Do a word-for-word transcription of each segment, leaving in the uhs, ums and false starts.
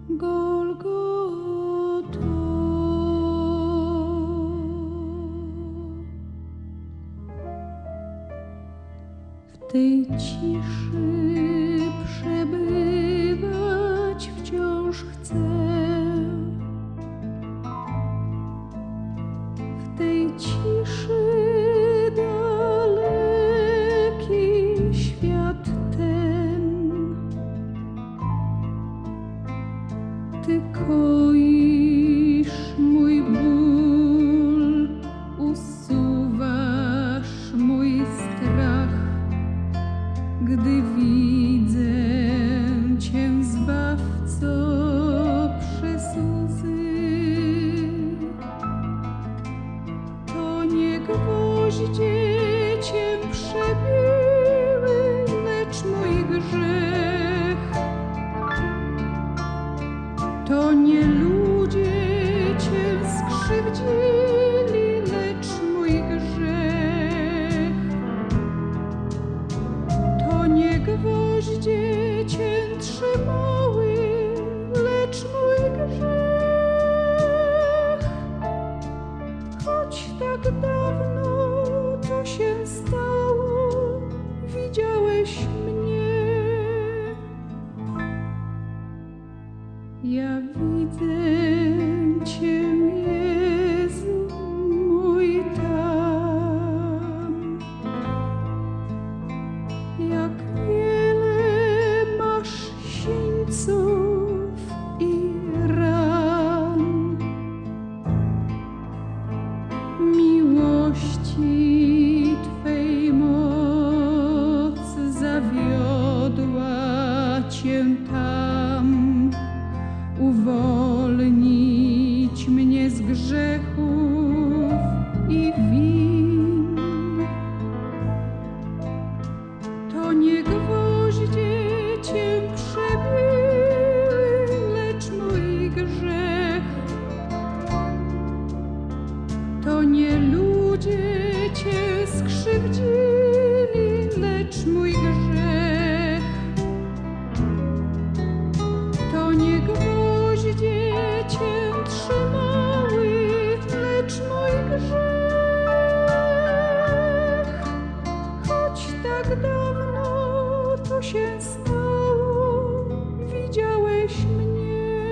Golgoto. W tej ciszy przebywać wciąż chcę. W tej ciszy daleki świat ten. Ty koisz mój ból, usuwasz mój strach, gdy widzę Cię, Zbawco, przez łzy. To nie gwoździe Cię przebiły, lecz mój grzech. To nie ludzie Cię skrzywdzili, lecz mój grzech. To nie gwoździe Cię trzymały, lecz mój grzech. Choć tak dawno to się stało, widziałeś mnie. Ja widzę Cię, Jezu mój, tam. Jak wiele masz sińców i ran. Miłości Twej moc zawiodła Cię tam. Uwolnić mnie z grzechów i win. To nie gwoździe Cię przebiły, lecz mój grzech. To nie ludzie Cię skrzywdzili, lecz mój grzech. To nie gwoździe Cię trzymały, lecz mój grzech. Choć tak dawno to się stało, widziałeś mnie.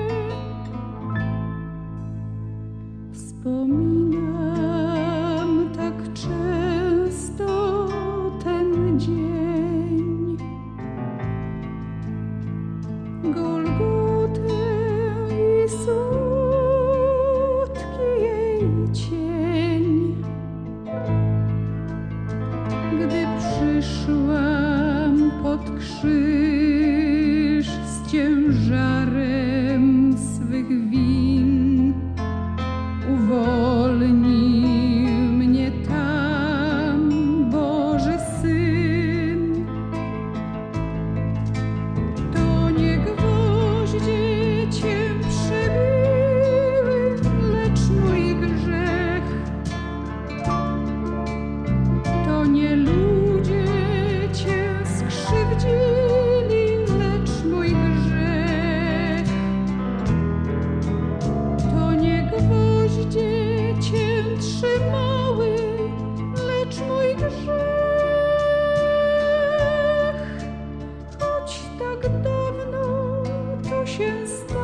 Wspominam tak często ten dzień. Golgotę i słodki jej cień. Gdy przyszłam pod krzyż z ciężarem swych win, uwolnił mnie tam Boży Syn. To nie gwoździe Cię przebiły, lecz mój grzech. To nie ludzie Cię skrzywdzili, lecz mój grzech. To nie gwoździe Cię trzymały, lecz mój grzech. Choć tak dawno to się stało,